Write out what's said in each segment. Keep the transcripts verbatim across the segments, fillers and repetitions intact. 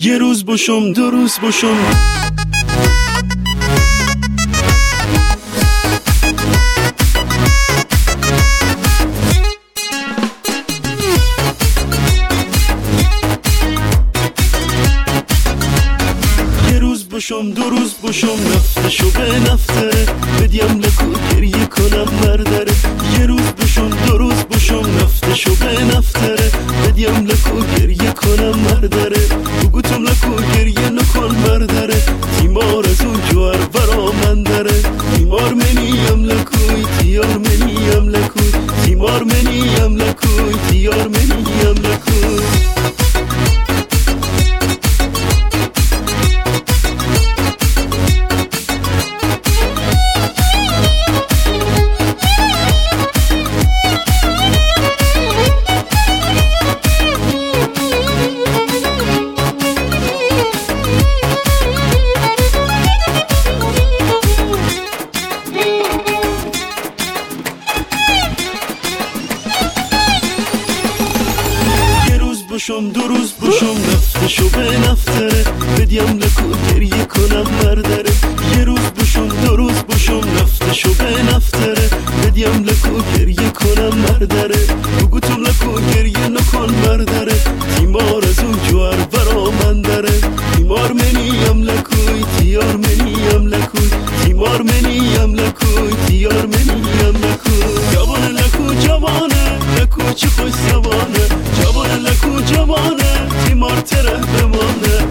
یه روز باشم دو روز باشم. باشم دو روز باشم نفتشو به نفتره بدیم لکو گریه کنم مردره. یه روز باشم دو روز باشم نفتشو به نفتره بدیم لکو گریه کنم مردره. بگوتم لکو گریه نکن مردره تیمار از اون جوار برا من داره. تیمار منیم لکوی تیار منیم لکوی تیمار منیم لکوی تیار منیم لکوی. باشم دو روز باشم نفتشو به نفتره بدیم لکو گریه کنم مردره. یه روز باشم دو روز باشم نفتشو به نفتره بدیم لکو گریه کنم مردره. بگوتم لکو گریه نکن مردره تیمار از اون جوار برا من داره. تیمار منیم لکوی تیار منیم لکوی تیمار منیم لکوی تیار منیم لکوی. جوان لکو جوانه لکو چه خوش زبانه جوان لکو جوانه تیمار تره بمانه.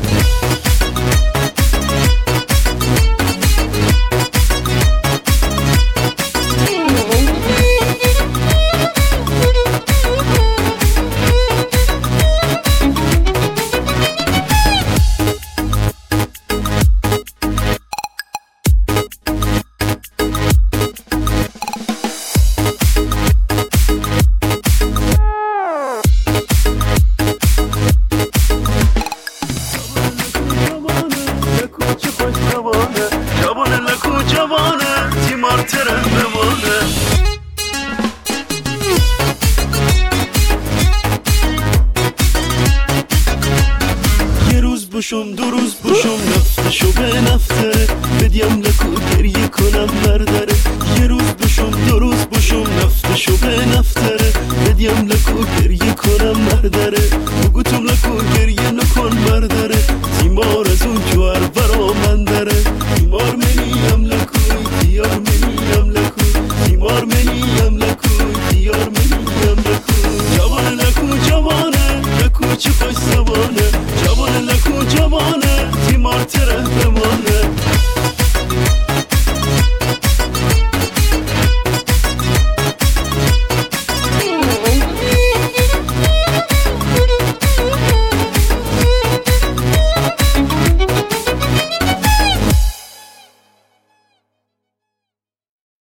جوانه تیمار تره بمانه. یه روز باشم دو روز باشم نفتشو به نفتره بدیم لکو گریه کنم مردره. یه روز باشم دو روز باشم نفتشو به نفتره بدیم لکو گریه کنم مردره. بگوتم لکو گریه نکن